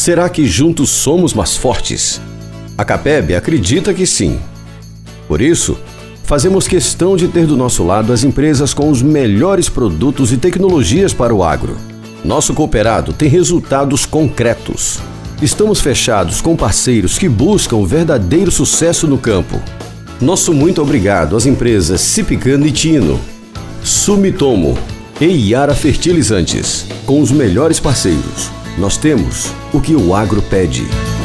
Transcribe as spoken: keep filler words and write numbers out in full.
Será que juntos somos mais fortes? A Capeb acredita que sim. Por isso, fazemos questão de ter do nosso lado as empresas com os melhores produtos e tecnologias para o agro. Nosso cooperado tem resultados concretos. Estamos fechados com parceiros que buscam o verdadeiro sucesso no campo. Nosso muito obrigado às empresas Cipcan e Tino, Sumitomo e Iara Fertilizantes. Com os melhores parceiros, nós temos o que o agro pede.